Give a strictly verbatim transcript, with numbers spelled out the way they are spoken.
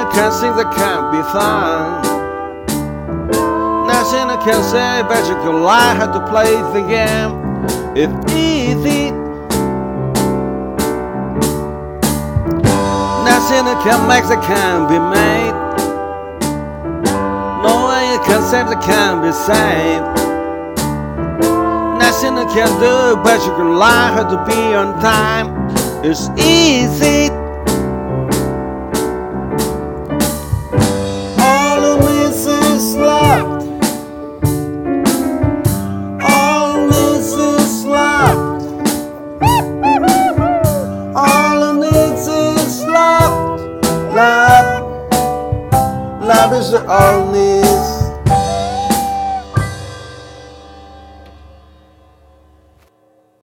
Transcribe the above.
can sing that can't be sung. Nothing I can say, but you can lie how to play the game. It's easy. Nothing I can make that can be made. No way you can save that can be saved. Nothing I can do, but you can lie how to be on time. It's easy. All of this is love. All of this is love. All of this is love. Love. Love is all this.